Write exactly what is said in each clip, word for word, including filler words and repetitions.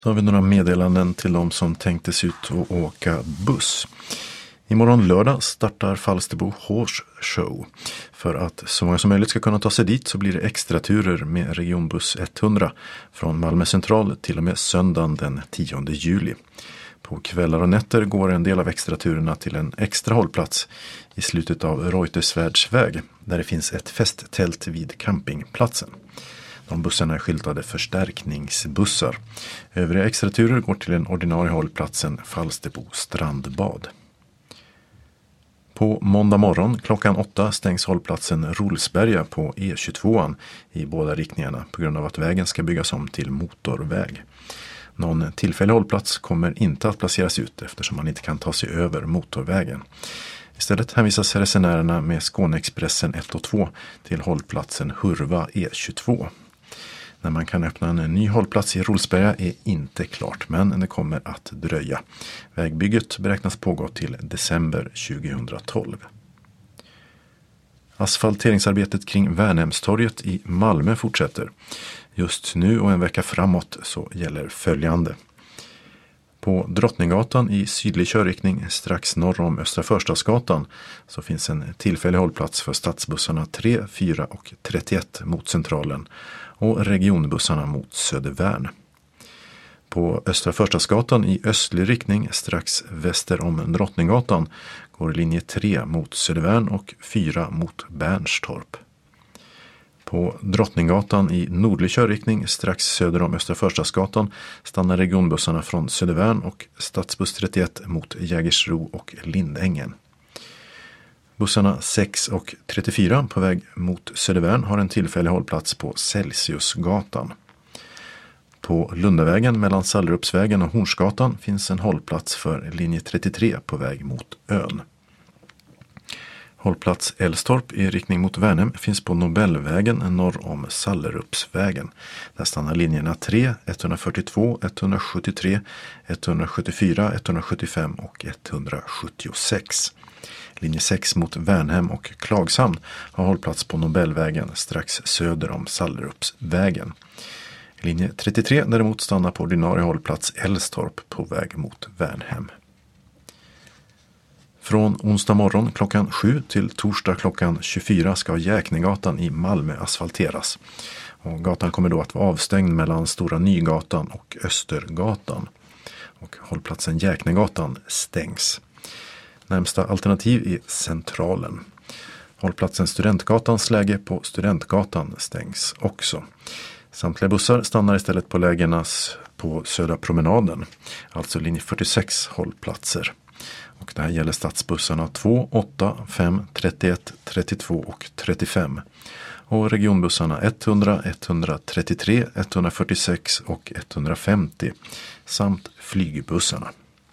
Så har vi några meddelanden till de som tänkte sig ut och åka buss. Imorgon lördag startar Falsterbo Horse Show. För att så många som möjligt ska kunna ta sig dit så blir det extra turer med regionbuss hundra från Malmö central till och med söndagen den tionde juli. På kvällar och nätter går en del av extra turerna till en extra hållplats i slutet av Reuterswärdsväg där det finns ett festtält vid campingplatsen. De bussarna är skyltade förstärkningsbussar. Övriga extra turer går till den ordinarie hållplatsen Falsterbo strandbad. På måndag morgon klockan åtta stängs hållplatsen Rolsberga på E tjugotvå i båda riktningarna på grund av att vägen ska byggas om till motorväg. Någon tillfällig hållplats kommer inte att placeras ut eftersom man inte kan ta sig över motorvägen. Istället hänvisas resenärerna med Skåneexpressen ett och två till hållplatsen Hurva E tjugotvå. När man kan öppna en ny hållplats i Rolsberga är inte klart, men det kommer att dröja. Vägbygget beräknas pågå till december tjugohundratolv. Asfalteringsarbetet kring Värnhemstorget i Malmö fortsätter. Just nu och en vecka framåt så gäller följande. På Drottninggatan i sydlig körriktning strax norr om Östra Förstadsgatan så finns en tillfällig hållplats för stadsbussarna tre, fyra och trettioett mot centralen och regionbussarna mot Södervärn. På Östra Förstadsgatan i östlig riktning strax väster om Drottninggatan går linje tre mot Södervärn och fyra mot Bernstorp. På Drottninggatan i nordlig körriktning strax söder om Östra Förstadsgatan stannar regionbussarna från Södervärn och stadsbuss trettioett mot Jägersro och Lindängen. Bussarna sex och trettiofyra på väg mot Södervärn har en tillfällig hållplats på Celsiusgatan. På Lundavägen mellan Sallerupsvägen och Hornsgatan finns en hållplats för linje trettiotre på väg mot ön. Hållplats Älvstorp i riktning mot Värnhem finns på Nobelvägen norr om Sallerupsvägen. Där stannar linjerna tre, etthundrafyrtiotvå, etthundrasjuttiotre, etthundrasjuttiofyra, etthundrasjuttiofem och etthundrasjuttiosex. Linje sex mot Värnhem och Klagshamn har hållplats på Nobelvägen strax söder om Sallerupsvägen. Linje trettiotre däremot stannar på ordinarie hållplats Älvstorp på väg mot Värnhem. Från onsdag morgon klockan sju till torsdag klockan tjugofyra ska Jäknegatan i Malmö asfalteras. Och gatan kommer då att vara avstängd mellan Stora Nygatan och Östergatan. Och hållplatsen Jäknegatan stängs. Närmsta alternativ är Centralen. Hållplatsen Studentgatans läge på Studentgatan stängs också. Samtliga bussar stannar istället på lägenas på Södra promenaden, alltså linje fyrtiosex hållplatser. Och det här gäller stadsbussarna två, åtta, fem, trettioett, trettiotvå och trettiofem. Och regionbussarna hundra, etthundratrettiotre, etthundrafyrtiosex och etthundrafemtio samt flygbussarna.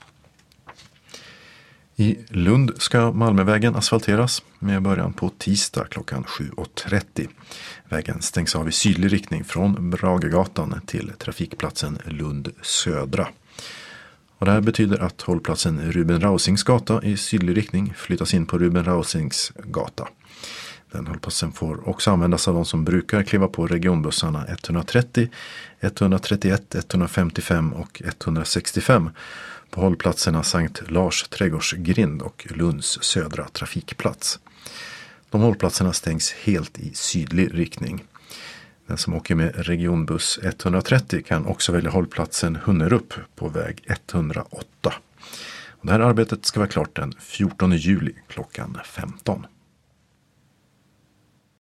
I Lund ska Malmövägen asfalteras med början på tisdag klockan sju och trettio. Vägen stängs av i sydlig riktning från Bragegatan till trafikplatsen Lund södra. Och det här betyder att hållplatsen Ruben Rausings gata i sydlig riktning flyttas in på Ruben Rausings gata. Den hållplatsen får också användas av de som brukar kliva på regionbussarna etthundratrettio, etthundratrettioett, etthundrafemtiofem och etthundrasextiofem på hållplatserna Sankt Lars trädgårdsgrind och Lunds södra trafikplats. De hållplatserna stängs helt i sydlig riktning. Den som åker med regionbuss etthundratrettio kan också välja hållplatsen Hunnerup på väg etthundraåtta. Och det här arbetet ska vara klart den fjortonde juli klockan femton.